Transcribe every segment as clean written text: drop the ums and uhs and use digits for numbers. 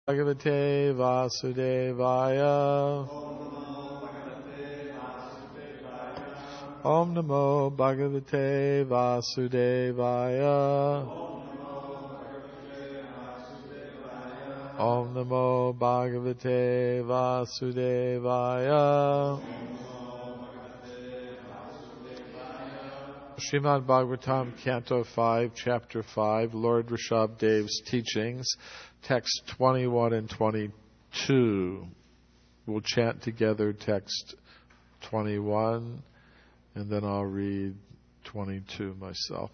Bhagavate Vasudevaya. Om Namo Bhagavate Vasudevaya. Om Namo Bhagavate Vasudevaya. Srimad Bhagavatam, Canto 5, Chapter 5, Lord Rishabh Dev's teachings, text 21 and 22. We'll chant together text 21, and then I'll read 22 myself.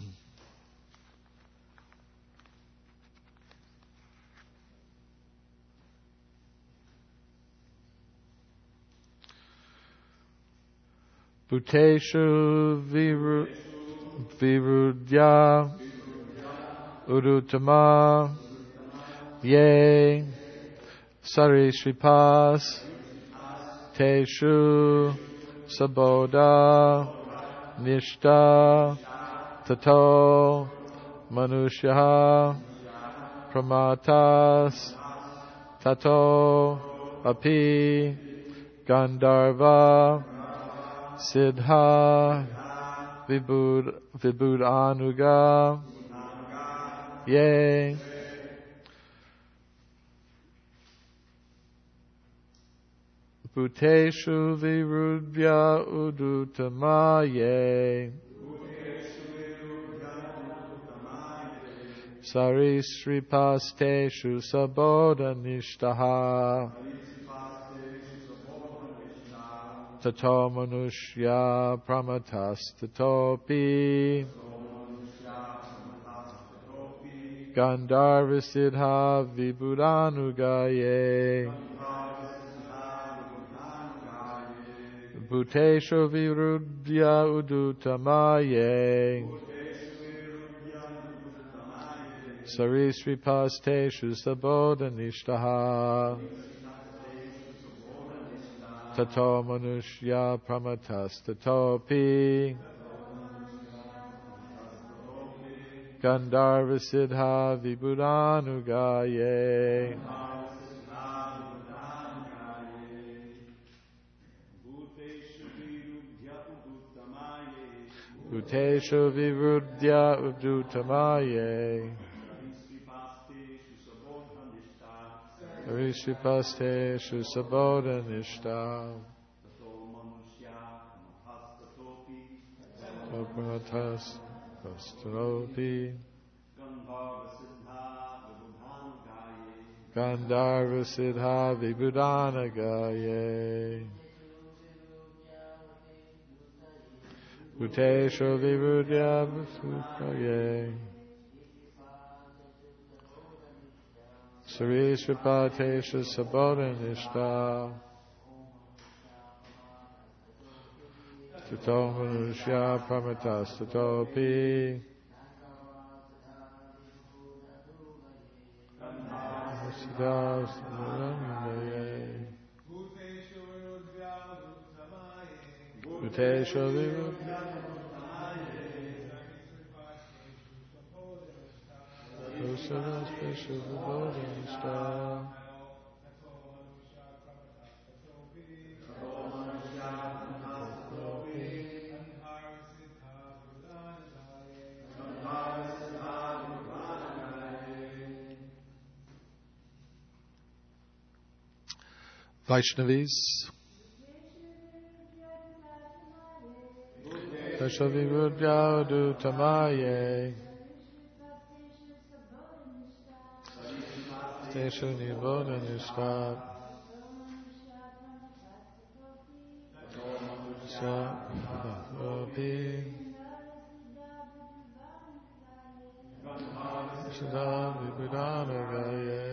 Bhuteshu virudya urutama ye sarishripas teshu sabodha nishta tato manushya pramatas tato api gandharva Siddha Vibhudanuga Ye Bhuteshu Virudya Udutama Ye Sarishripasteshu Sabodha Nishtaha Tato Manushya Pramatas Tatopi Gandharva Siddha Vibhudanugaye Bhuteshu Virudya Udutamaye Sarishripasteshu Sabodha Nishtaha Tato Manushya Pramatas Tatopi Gandharva Siddha Vibhudanugaye Bhuteshu Virudya Udutamaye Rishipasteshu Sabodha Nishta Topanatas Pastaropi Gandharva Siddha Vibhudanagaye Bhuteshu Virudya Vibhudanagaye Sarishripateshu Sabodha Nishta Tato Manushya Pramatas Tatopi Bhuteshu Virudya Special Bodhi Star. Vaishnavis Tashavi Rudya Udutamaye Teshu Nibodha Nishta Sapi Siddha Vibhudanagaye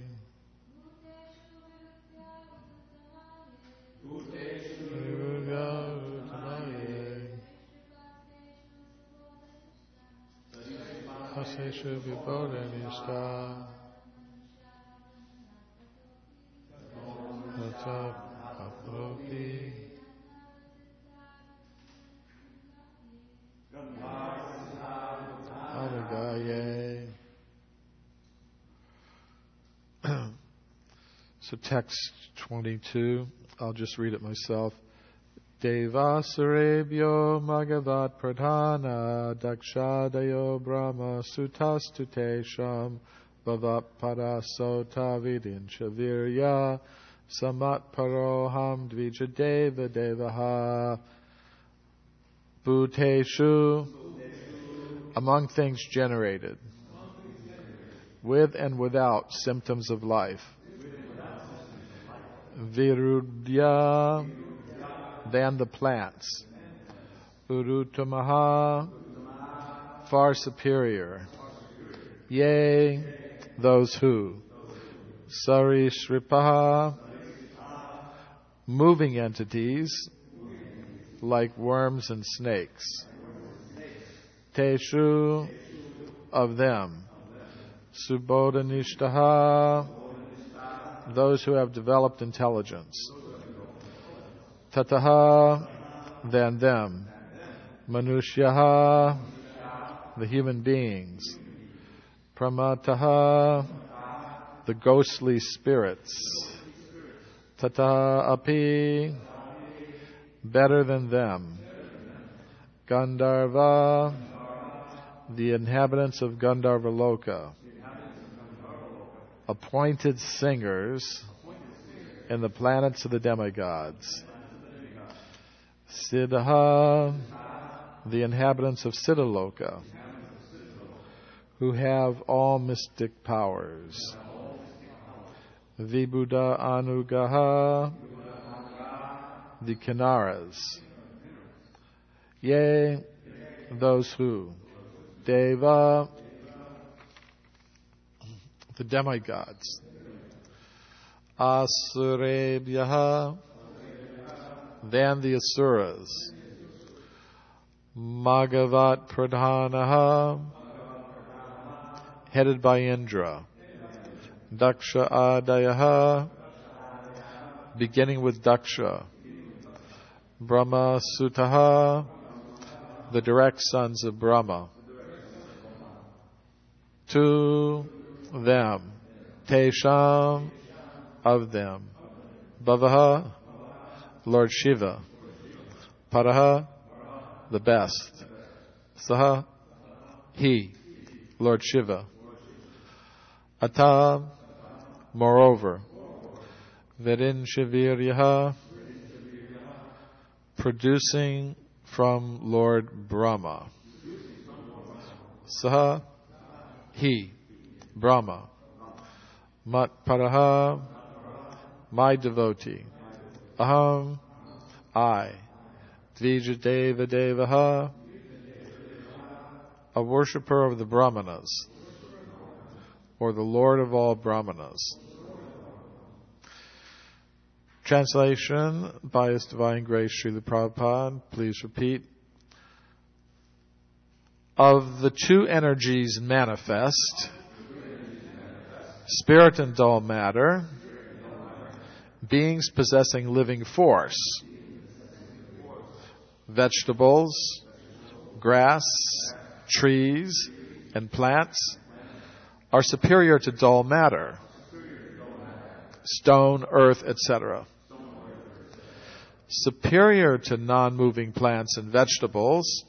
Virudya Udutamaye Teshu Vibodha Nishta Apropi Anagaye So text 22, I'll just read it myself. Devasarebhyo Magavat Pradhana Dakshadayo Brahma Sutastutesham Bhavat Parasota Vidincha Virya Samat Paroham Dvija Deva Devaha Bhuteshu, among things generated, with and without symptoms of life. Virudya, than the plants. Urutamaha, far superior. Yea, those who. Sarishripaha, moving entities like worms and snakes. Teshu, of them. Subodhanishtaha, those who have developed intelligence. Tataha, than them. Manushyaha, the human beings. Pramataha, the ghostly spirits. Tata api, better than them. Gandharva, the inhabitants of Gandharva Loka. Appointed singers in the planets of the demigods. Siddha, the inhabitants of Siddhaloka, who have all mystic powers. Vibhuda Anugaha, the Kinnaras. Yea, those who. Deva, the demigods. Asurebhyaha, than the Asuras. Magavat Pradhanaha, headed by Indra. Daksha Adayaha, beginning with Daksha. Brahma Sutaha, the direct sons of Brahma. To them. Tesham, of them. Bhavaha, Lord Shiva. Paraha, the best. Saha, he, Lord Shiva. Ata, moreover. Virinshaviryaha, producing from Lord Brahma. Saha, he, Brahma. Mat Paraha, my devotee. Aham, I. Dvija Deva Devaha, a worshipper of the Brahmanas, or the Lord of all Brahmanas. Translation by His Divine Grace Srila Prabhupada. Please repeat. Of the two energies manifest, spirit and dull matter, beings possessing living force, vegetables, grass, trees, and plants are superior to dull matter, stone, earth, etc. Superior to non-moving plants and vegetables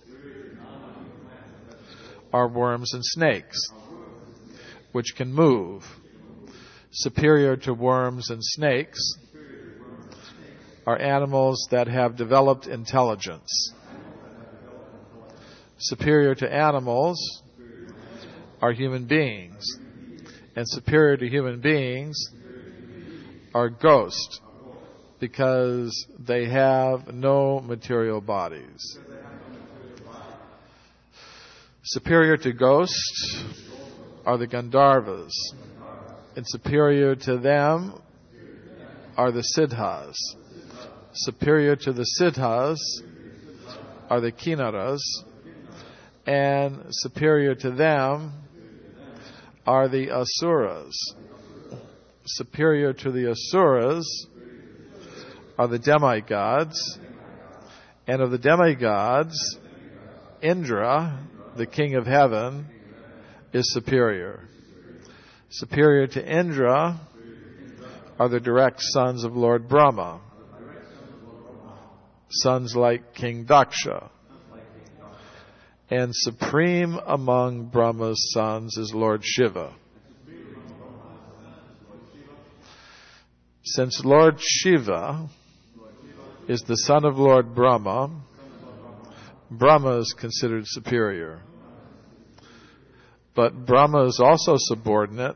are worms and snakes, which can move. Superior to worms and snakes are animals that have developed intelligence. Superior to animals are human beings. And superior to human beings are ghosts, because they have no material bodies. Superior to ghosts are the Gandharvas, and superior to them are the Siddhas. Superior to the Siddhas are the Kinnaras, and superior to them are the Asuras. Superior to the Asuras are the demigods, and of the demigods, Indra, the king of heaven, is superior. Superior to Indra are the direct sons of Lord Brahma, sons like King Daksha. And supreme among Brahma's sons is Lord Shiva. Since Lord Shiva is the son of Lord Brahma, Brahma is considered superior. But Brahma is also subordinate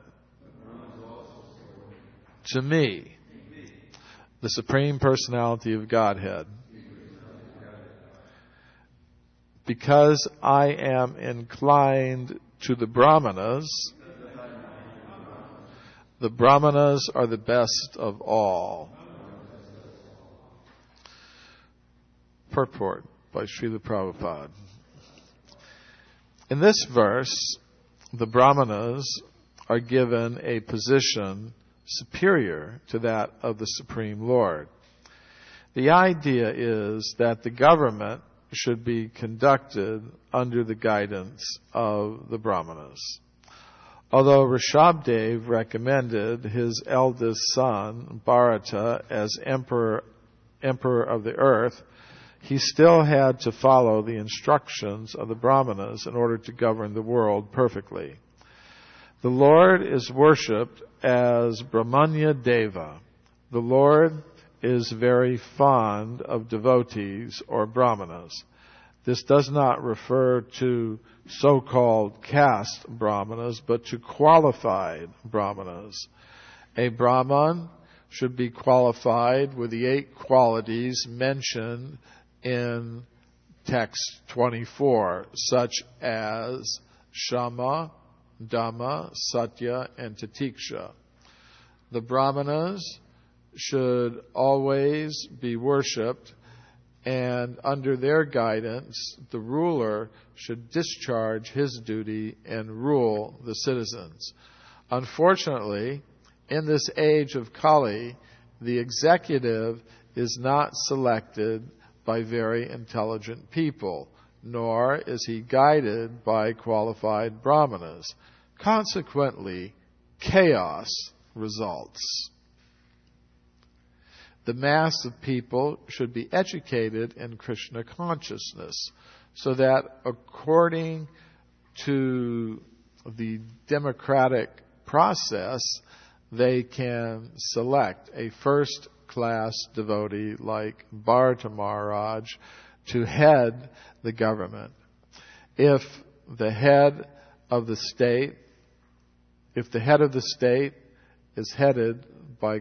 to me, the Supreme Personality of Godhead. Because I am inclined to the Brahmanas are the best of all. Purport by Srila Prabhupada. In this verse, the Brahmanas are given a position superior to that of the Supreme Lord. The idea is that the government should be conducted under the guidance of the Brahmanas. Although Rishabdev recommended his eldest son, Bharata, as emperor of the earth, he still had to follow the instructions of the Brahmanas in order to govern the world perfectly. The Lord is worshipped as Brahmanya Deva. The Lord is very fond of devotees or Brahmanas. This does not refer to so-called caste Brahmanas, but to qualified Brahmanas. A Brahman should be qualified with the 8 qualities mentioned in text 24, such as Shama, Dhamma, Satya, and Titiksha. The Brahmanas should always be worshipped, and under their guidance, the ruler should discharge his duty and rule the citizens. Unfortunately, in this age of Kali, the executive is not selected by very intelligent people, nor is he guided by qualified Brahmanas. Consequently, chaos results. The mass of people should be educated in Krishna consciousness, so that according to the democratic process, they can select a first-class devotee like Bharata Maharaj to head the government. If the head of the state is headed by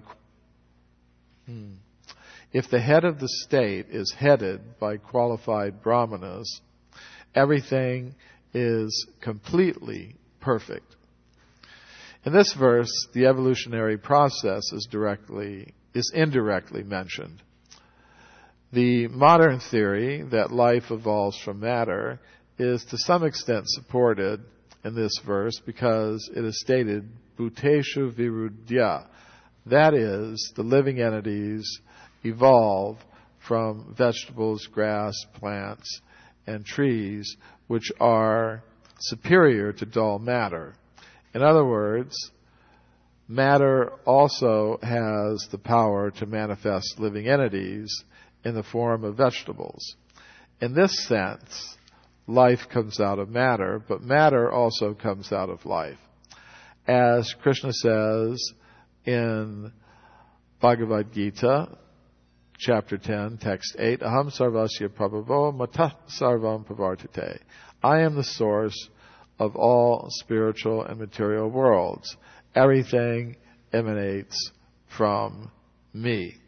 qualified Brahmanas, everything is completely perfect. In this verse, the evolutionary process is indirectly mentioned. The modern theory that life evolves from matter is to some extent supported in this verse because it is stated, Bhuteshu Virudhya. That is, the living entities evolve from vegetables, grass, plants, and trees, which are superior to dull matter. In other words, matter also has the power to manifest living entities in the form of vegetables. In this sense, life comes out of matter, but matter also comes out of life. As Krishna says in Bhagavad Gita, chapter 10, text 8, Aham sarvasya prabhavo matah sarvam pravartate. I am the source of all spiritual and material worlds. Everything emanates from me.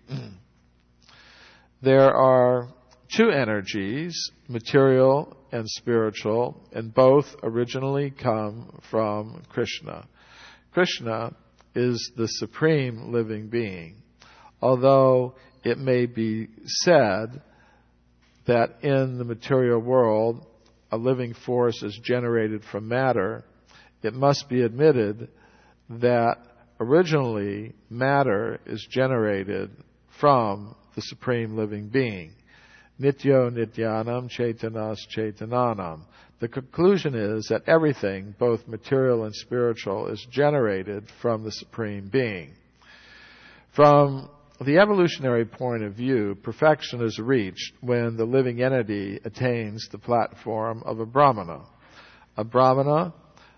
There are 2 energies, material and spiritual, and both originally come from Krishna. Krishna is the supreme living being. Although it may be said that in the material world a living force is generated from matter, it must be admitted that originally matter is generated from the supreme living being. Nityo nityanam chaitanas chaitananam. The conclusion is that everything, both material and spiritual, is generated from the supreme being. From the evolutionary point of view, perfection is reached when the living entity attains the platform of a Brahmana. A Brahmana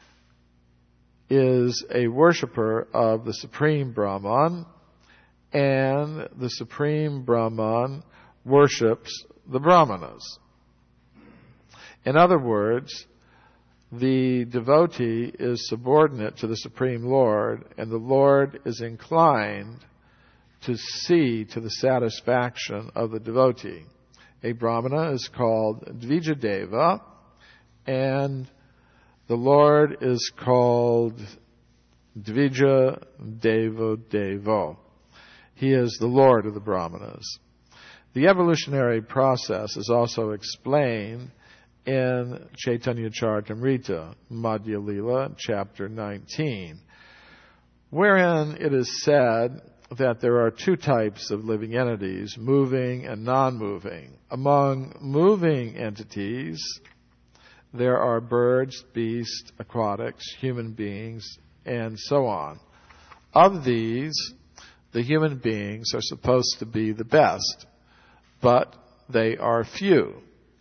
is a worshipper of the Supreme Brahman, and the Supreme Brahman worships the Brahmanas. In other words, the devotee is subordinate to the Supreme Lord, and the Lord is inclined to see to the satisfaction of the devotee. A Brahmana is called Dvijadeva, and the Lord is called Dvija Devo Devo. He is the Lord of the Brahmanas. The evolutionary process is also explained in Chaitanya Charitamrita, Madhya Lila, chapter 19, wherein it is said that there are two types of living entities, moving and non-moving. Among moving entities, there are birds, beasts, aquatics, human beings, and so on. Of these, the human beings are supposed to be the best, but they are few.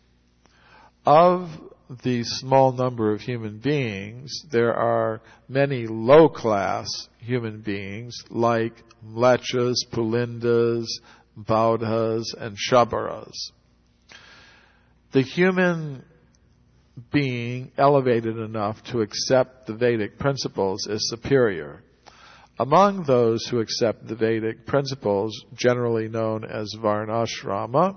Of the small number of human beings, there are many low-class human beings like mlechas, pulindas, baudhas, and shabaras. The human being elevated enough to accept the Vedic principles is superior. Among those who accept the Vedic principles, generally known as Varnashrama,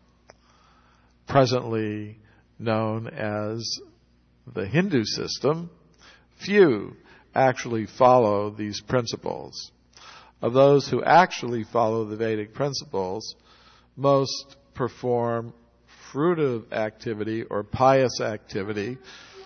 presently known as the Hindu system, few actually follow these principles. Of those who actually follow the Vedic principles, most perform fruitive activity or pious activity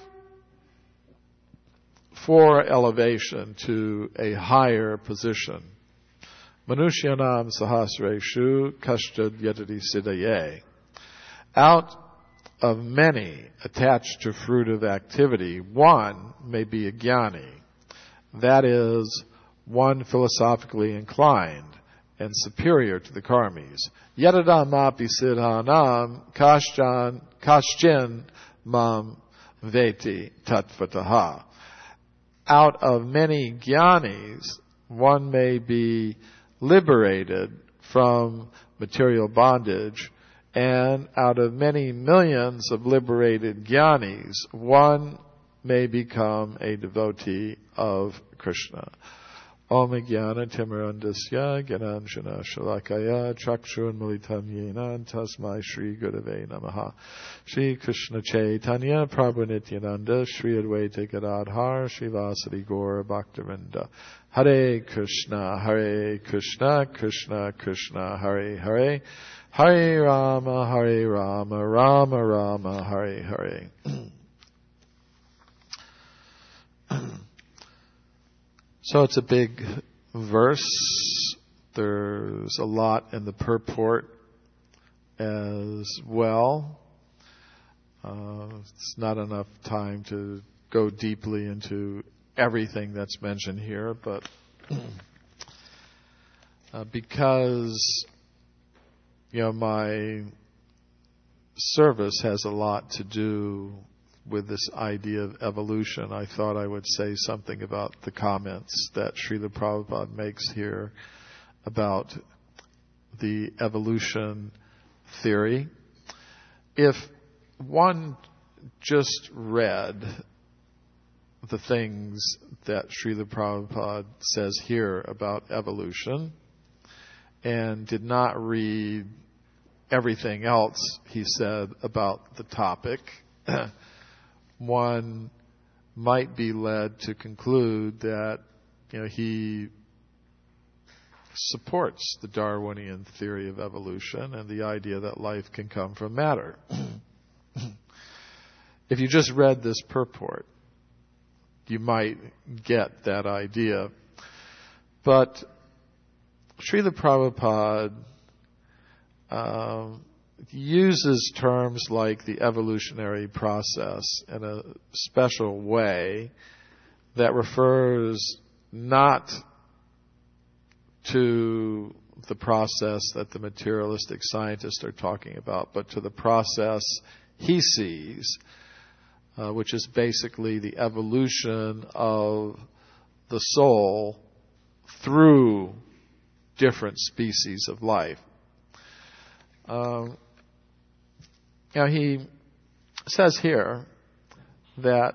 for elevation to a higher position. Manushyanam sahasreshu kashtad yatati siddhaye. Out of many attached to fruitive activity, one may be a jnani. That is, one philosophically inclined and superior to the karmis. Yadadam api siddhanam kaschin mam veti tatvataha. Out of many jnanis, one may be liberated from material bondage, and out of many millions of liberated jnanis, one may become a devotee of Krishna. Om Jnana Timirandasya Gyananjana Shalakaya Chakshur Militam Yenan Tasmai Shri Gurave Namaha. Shri Krishna Chaitanya Prabhu Nityananda Shri Advaita Gadadhar Shivasadi Gaura Bhaktivinoda. Hare Krishna Krishna Krishna Hare Hare, Hare Rama Rama Rama Hare Hare. So it's a big verse. There's a lot in the purport as well. It's not enough time to go deeply into everything that's mentioned here, but because my service has a lot to do with this idea of evolution, I thought I would say something about the comments that Srila Prabhupada makes here about the evolution theory. If one just read the things that Srila Prabhupada says here about evolution and did not read everything else he said about the topic, one might be led to conclude that he supports the Darwinian theory of evolution and the idea that life can come from matter. If you just read this purport, you might get that idea. But Srila Prabhupada uses terms like the evolutionary process in a special way that refers not to the process that the materialistic scientists are talking about, but to the process he sees, which is basically the evolution of the soul through different species of life. He says here that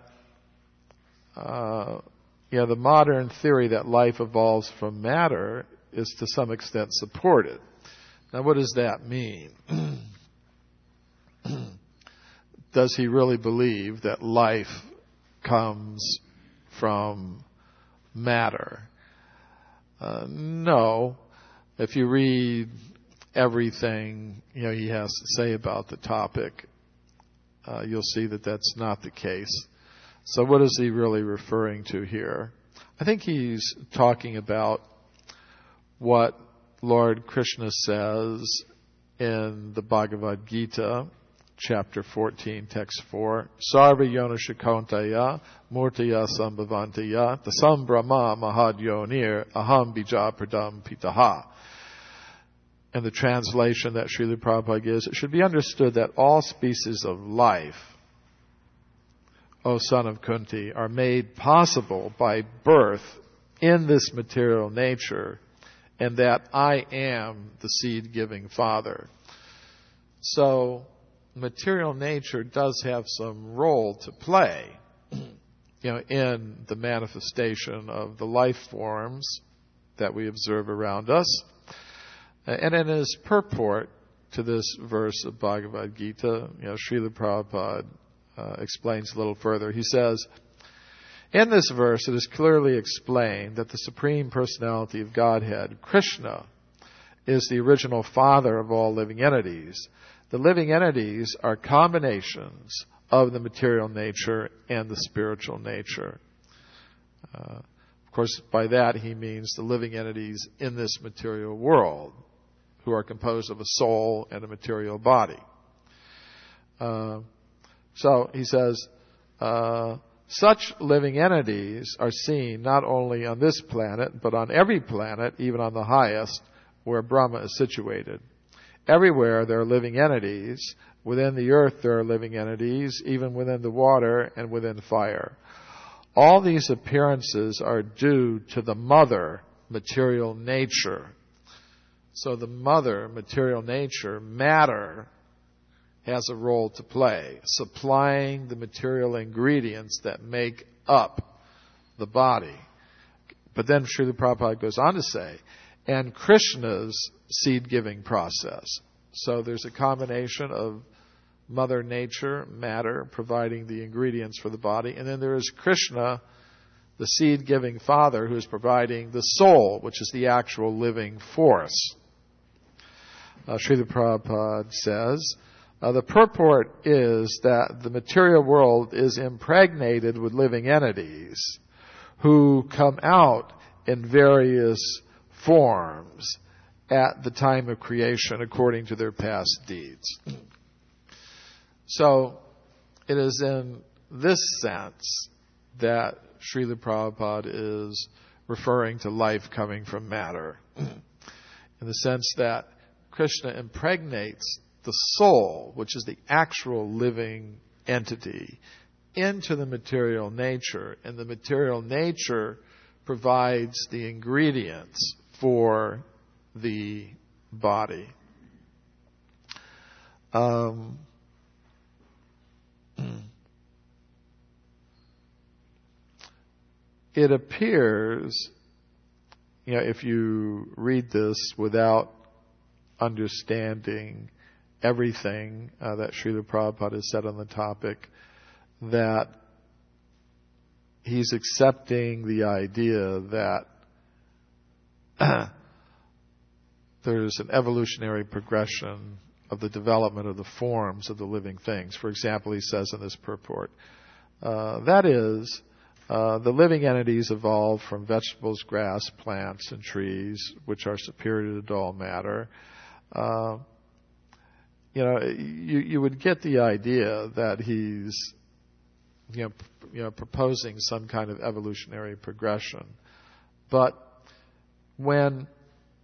the modern theory that life evolves from matter is to some extent supported. Now, what does that mean? Does he really believe that life comes from matter? No. If you read everything he has to say about the topic, you'll see that that's not the case. So what is he really referring to here? I think he's talking about what Lord Krishna says in the Bhagavad Gita, chapter 14, text 4, Sarva yona shikontaya murtaya sambhavantaya tasam brahma mahad yonir aham bija pradam pitaha. And the translation that Srila Prabhupada gives, it should be understood that all species of life, O son of Kunti, are made possible by birth in this material nature, and that I am the seed-giving Father. So, material nature does have some role to play, in the manifestation of the life forms that we observe around us. And in his purport to this verse of Bhagavad Gita, Srila Prabhupada explains a little further. He says, in this verse it is clearly explained that the Supreme Personality of Godhead, Krishna, is the original father of all living entities. The living entities are combinations of the material nature and the spiritual nature. Of course, by that he means the living entities in this material world, who are composed of a soul and a material body. So he says, such living entities are seen not only on this planet, but on every planet, even on the highest, where Brahma is situated. Everywhere there are living entities. Within the earth there are living entities, even within the water and within fire. All these appearances are due to the mother, material nature. So the mother, material nature, matter, has a role to play, supplying the material ingredients that make up the body. But then Srila Prabhupada goes on to say, and Krishna's seed-giving process. So there's a combination of Mother Nature, matter, providing the ingredients for the body, and then there is Krishna, the seed-giving Father, who is providing the soul, which is the actual living force. Srila Prabhupada says, the purport is that the material world is impregnated with living entities who come out in various forms at the time of creation according to their past deeds. So it is in this sense that Srila Prabhupada is referring to life coming from matter, in the sense that Krishna impregnates the soul, which is the actual living entity, into the material nature, and the material nature provides the ingredients for the body. It appears, if you read this without understanding everything that Srila Prabhupada has said on the topic, that he's accepting the idea that there's an evolutionary progression of the development of the forms of the living things. For example, he says in this purport, that is, the living entities evolve from vegetables, grass, plants, and trees, which are superior to dull matter. You would get the idea that he's, proposing some kind of evolutionary progression. But when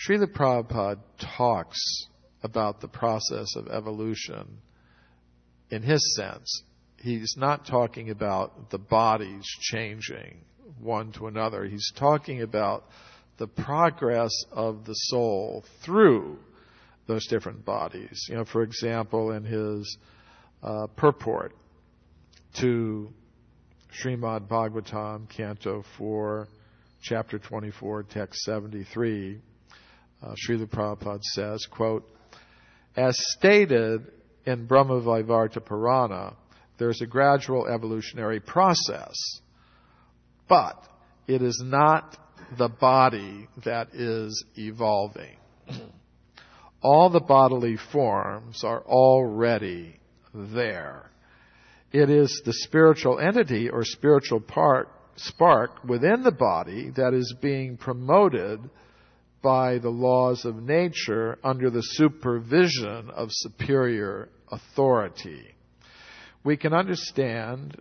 Srila Prabhupada talks about the process of evolution in his sense. He's not talking about the bodies changing one to another. He's talking about the progress of the soul through those different bodies. For example, in his purport to Srimad Bhagavatam, Canto 4, Chapter 24, Text 73, Srila Prabhupada says, quote, "As stated in Brahma-Vaivarta Purana, there's a gradual evolutionary process, but it is not the body that is evolving. All the bodily forms are already there. It is the spiritual entity or spiritual spark within the body that is being promoted by the laws of nature under the supervision of superior authority." We can understand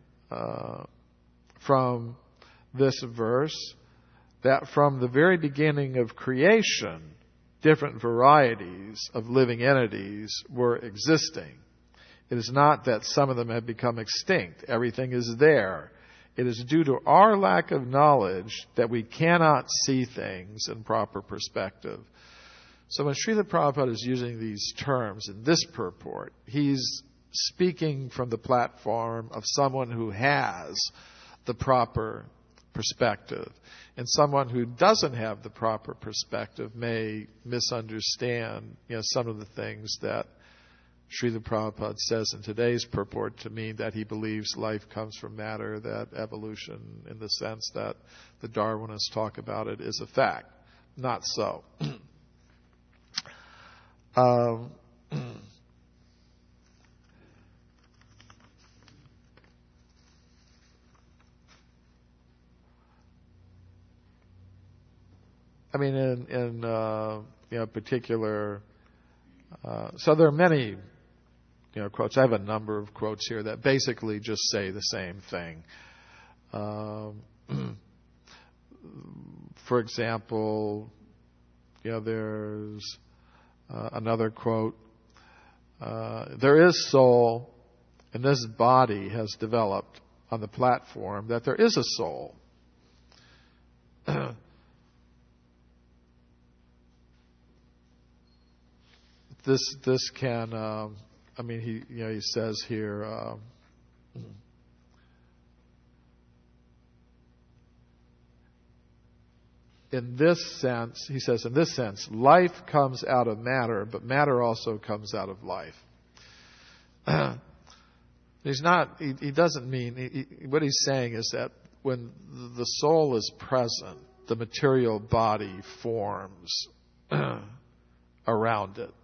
from this verse that from the very beginning of creation, different varieties of living entities were existing. It is not that some of them have become extinct. Everything is there. It is due to our lack of knowledge that we cannot see things in proper perspective. So when Srila Prabhupada is using these terms in this purport, he's speaking from the platform of someone who has the proper perspective. And someone who doesn't have the proper perspective may misunderstand, some of the things that Srila Prabhupada says in today's purport to mean that he believes life comes from matter, that evolution, in the sense that the Darwinists talk about it, is a fact. Not so. I mean, in particular, so there are many quotes. I have a number of quotes here that basically just say the same thing. For example, there's another quote. There is soul, and this body has developed on the platform that there is a soul. This can. He says here. In this sense, he says, in this sense, life comes out of matter, but matter also comes out of life. He's not. He doesn't mean. What he's saying is that when the soul is present, the material body forms around it.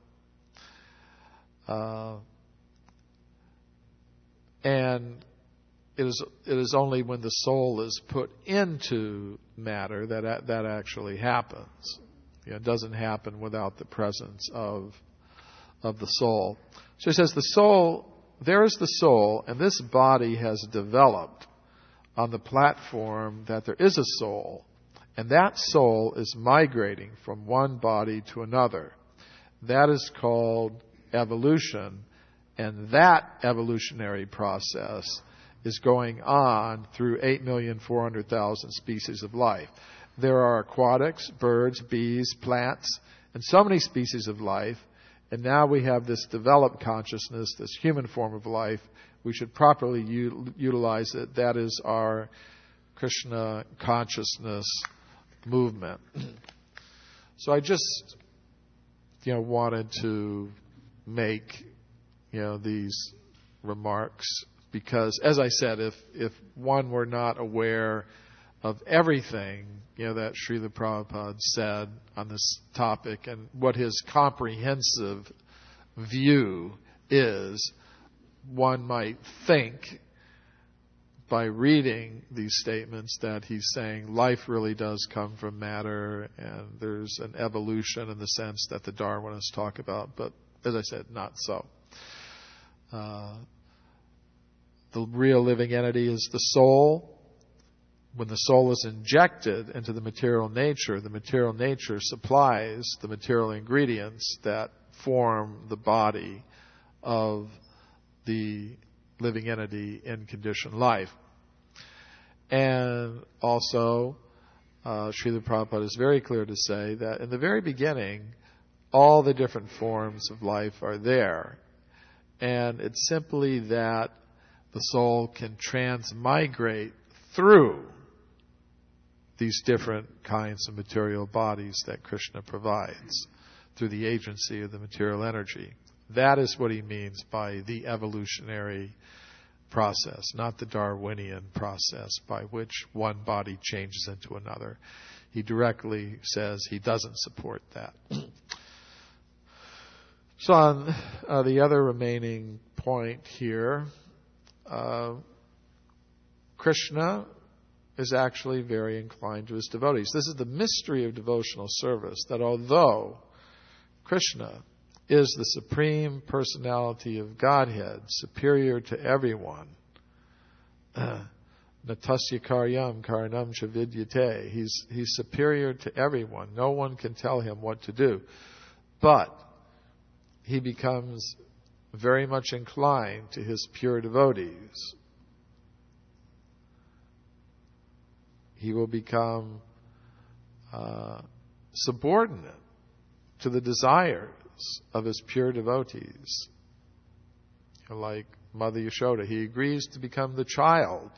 And it is only when the soul is put into matter that actually happens. It doesn't happen without the presence of the soul. So he says there is the soul, and this body has developed on the platform that there is a soul, and that soul is migrating from one body to another. That is called evolution, and that evolutionary process is going on through 8,400,000 species of life. There are aquatics, birds, bees, plants, and so many species of life, and now we have this developed consciousness, this human form of life. We should properly utilize it. That is our Krishna consciousness movement. So I just wanted to make these remarks because, as I said, if one were not aware of everything that Srila Prabhupada said on this topic and what his comprehensive view is, one might think by reading these statements that he's saying life really does come from matter and there's an evolution in the sense that the Darwinists talk about. But as I said, not so. The real living entity is the soul. when the soul is injected into the material nature supplies the material ingredients that form the body of the living entity in conditioned life. And also, Srila Prabhupada is very clear to say that in the very beginning, all the different forms of life are there. And it's simply that the soul can transmigrate through these different kinds of material bodies that Krishna provides through the agency of the material energy. That is what he means by the evolutionary process, not the Darwinian process by which one body changes into another. He directly says he doesn't support that. So on the other remaining point here, Krishna is actually very inclined to his devotees. This is the mystery of devotional service, that although Krishna is the Supreme Personality of Godhead, superior to everyone, Natasya karyam karanam cha vidyate, he's superior to everyone. No one can tell him what to do. But he becomes very much inclined to his pure devotees. He will become subordinate to the desires of his pure devotees. Like Mother Yashoda, he agrees to become the child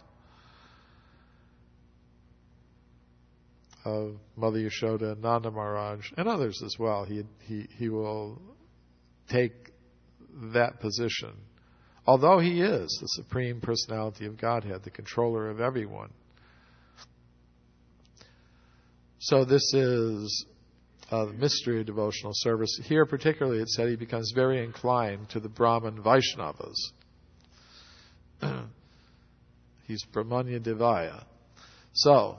of Mother Yashoda and Nanda Maharaj, and others as well. He will take that position, although he is the Supreme Personality of Godhead, the controller of everyone. So this is the mystery of devotional service. Here particularly it said he becomes very inclined to the Brahman Vaishnavas. He's Brahmanya Devaya. So,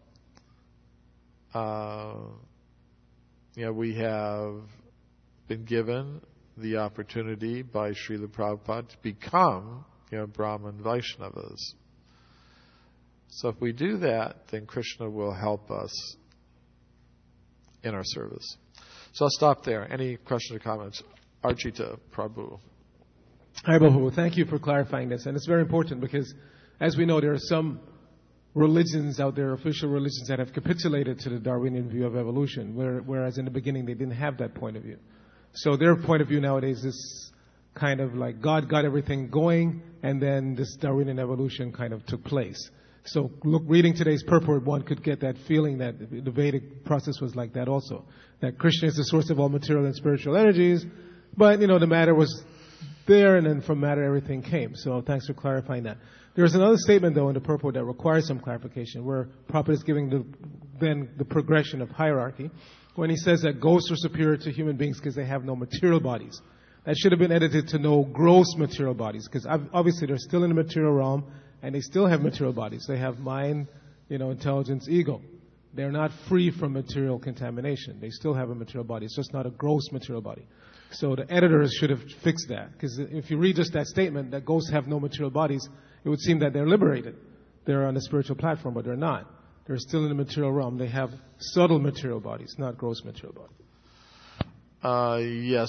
we have been given the opportunity by Srila Prabhupada to become, Brahman Vaishnavas. So if we do that, then Krishna will help us in our service. So I'll stop there. Any questions or comments? Archita Prabhu. Hi, Prabhu. Thank you for clarifying this. And it's very important because, as we know, there are some religions out there, official religions, that have capitulated to the Darwinian view of evolution, whereas in the beginning they didn't have that point of view. So their point of view nowadays is kind of like God got everything going, and then this Darwinian evolution kind of took place. So reading today's purport, one could get that feeling that the Vedic process was like that also. That Krishna is the source of all material and spiritual energies, but, the matter was there, and then from matter everything came. So thanks for clarifying that. There's another statement, though, in the purport that requires some clarification, where Prabhupada is giving the progression of hierarchy, when he says that ghosts are superior to human beings because they have no material bodies. That should have been edited to no gross material bodies, because obviously they're still in the material realm, and they still have material bodies. They have mind, intelligence, ego. They're not free from material contamination. They still have a material body. It's just not a gross material body. So the editors should have fixed that. Because if you read just that statement, that ghosts have no material bodies, it would seem that they're liberated. They're on a spiritual platform, but they're not. They're still in the material realm. They have subtle material bodies, not gross material bodies. Yes,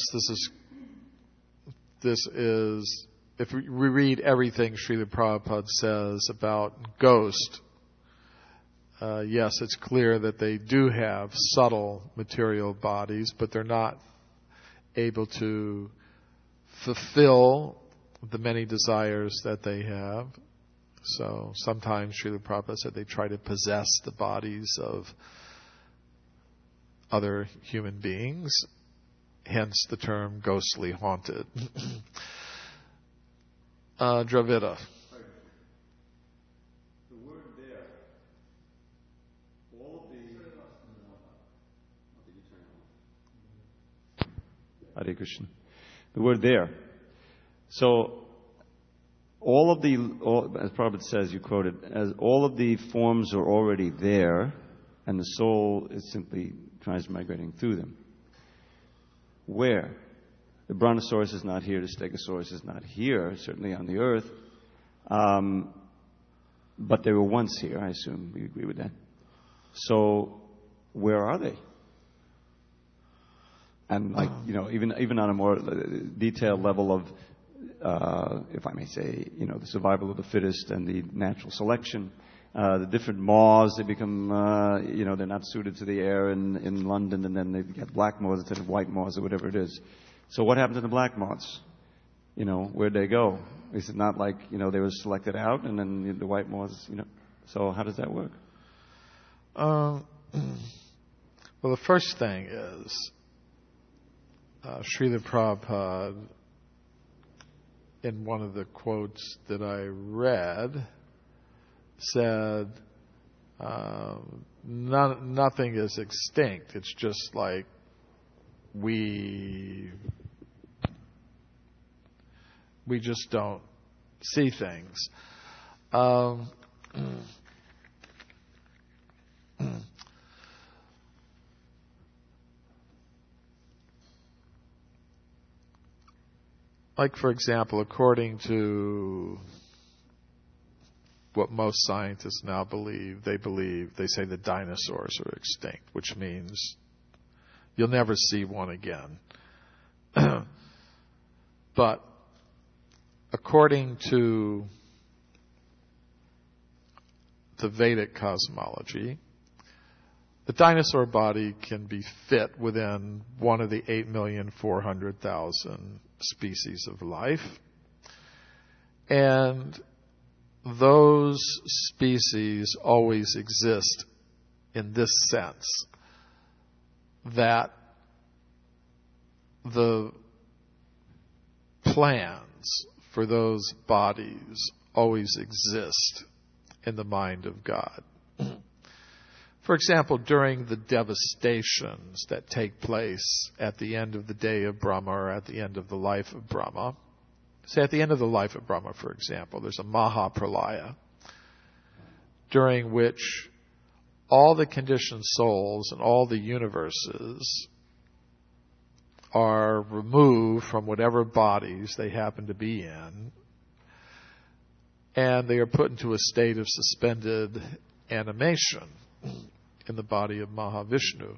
this is, if we read everything Srila Prabhupada says about ghost, yes, it's clear that they do have subtle material bodies, but they're not able to fulfill the many desires that they have. So sometimes Srila Prabhupada said they try to possess the bodies of other human beings, hence the term ghostly haunted. Dravida. The word there, all of the... Hare Krishna. The word there. So, as Prabhupada says, you quoted, as all of the forms are already there, and the soul is simply transmigrating through them. Where? The Brontosaurus is not here, the Stegosaurus is not here, certainly on the earth. But they were once here, I assume. We agree with that. So, where are they? And even on a more detailed level of, if I may say, the survival of the fittest and the natural selection, the different moths, they become, they're not suited to the air in London, and then they get black moths instead of white moths or whatever it is. So what happened to the black moths? Where'd they go? Is it not like, they were selected out and then the white moths, So how does that work? Well, the first thing is, Srila Prabhupada, in one of the quotes that I read, said, nothing is extinct. It's just like we just don't see things. Like, for example, according to what most scientists now believe, they say the dinosaurs are extinct, which means you'll never see one again. But according to the Vedic cosmology, the dinosaur body can be fit within one of the 8,400,000 species of life. And those species always exist in this sense, that the plans for those bodies always exist in the mind of God. For example, during the devastations that take place at the end of the day of Brahma or at the end of the life of Brahma, say at the end of the life of Brahma, for example, there's a Mahapralaya, during which all the conditioned souls and all the universes are removed from whatever bodies they happen to be in, and they are put into a state of suspended animation in the body of Mahavishnu.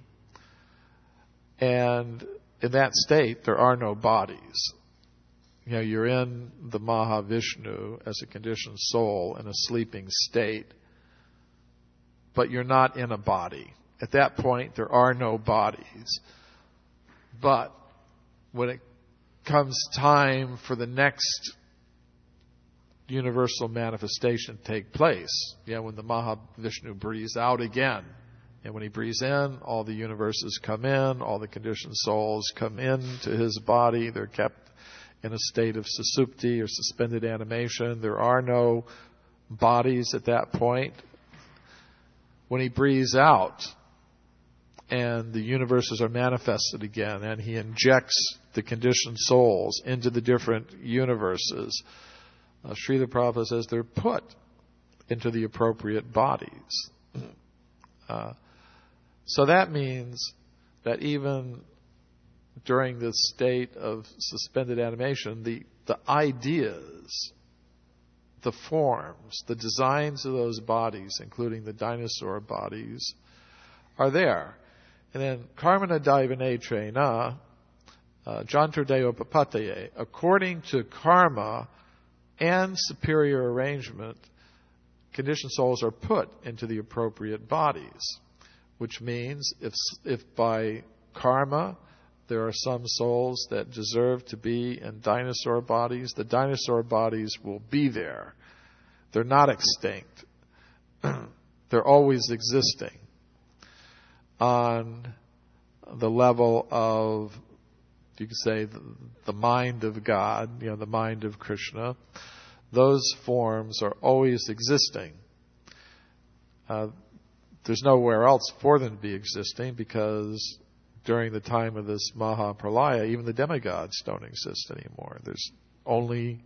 And in that state, there are no bodies. You're in the Mahavishnu as a conditioned soul in a sleeping state, but you're not in a body. At that point, there are no bodies. But when it comes time for the next universal manifestation to take place, when the Mahavishnu breathes out again, and when he breathes in, all the universes come in, all the conditioned souls come into his body, they're kept in a state of susupti or suspended animation. There are no bodies at that point. When he breathes out and the universes are manifested again and he injects the conditioned souls into the different universes, Srila Prabhupada says they're put into the appropriate bodies. So that means that even during this state of suspended animation, the ideas, the forms, the designs of those bodies, including the dinosaur bodies, are there. And then karmana daivane trena, janturdeo papataye, according to karma and superior arrangement, conditioned souls are put into the appropriate bodies. Which means if by karma there are some souls that deserve to be in dinosaur bodies, the dinosaur bodies will be there. They're not extinct. They're always existing. On the level of, you could say, the mind of God, the mind of Krishna, those forms are always existing. There's nowhere else for them to be existing because during the time of this Mahapralaya, even the demigods don't exist anymore. There's only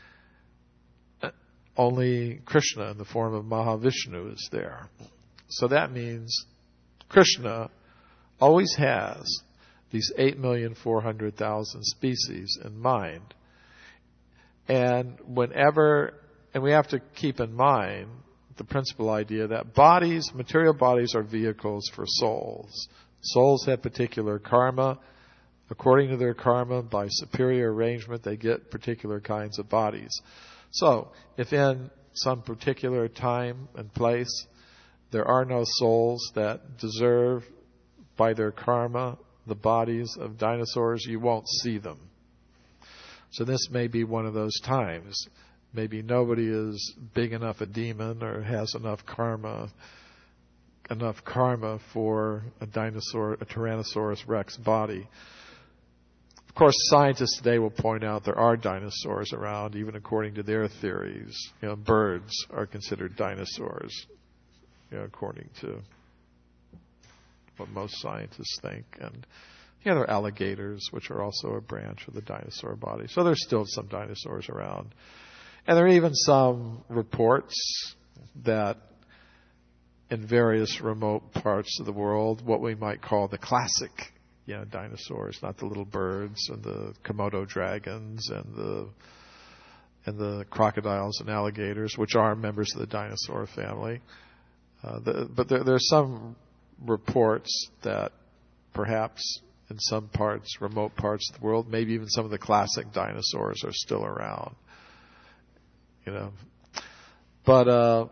Krishna in the form of Mahavishnu is there. So that means Krishna always has these 8,400,000 species in mind. And we have to keep in mind the principal idea that bodies, material bodies, are vehicles for souls. Souls have particular karma. According to their karma, by superior arrangement, they get particular kinds of bodies. So, if in some particular time and place there are no souls that deserve, by their karma, the bodies of dinosaurs, you won't see them. So this may be one of those times. Maybe nobody is big enough a demon or has enough karma for a Tyrannosaurus Rex body. Of course, scientists today will point out there are dinosaurs around, even according to their theories. Birds are considered dinosaurs, according to what most scientists think. And there are alligators, which are also a branch of the dinosaur body. So there's still some dinosaurs around. And there are even some reports that in various remote parts of the world, what we might call the classic dinosaurs, not the little birds and the Komodo dragons and the crocodiles and alligators, which are members of the dinosaur family. But there's some reports that perhaps in some parts, remote parts of the world, maybe even some of the classic dinosaurs are still around. But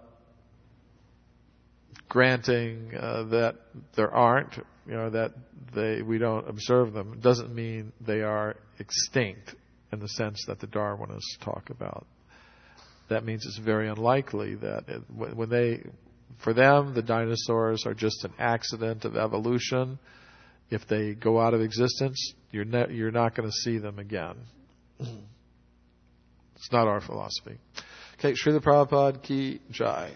granting that there aren't, that we don't observe them, doesn't mean they are extinct in the sense that the Darwinists talk about. That means it's very unlikely that for them, the dinosaurs are just an accident of evolution. If they go out of existence, you're not going to see them again. It's not our philosophy. Okay, Srila Prabhupada Ki Jai.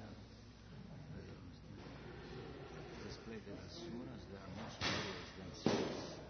As soon as there are much videos, then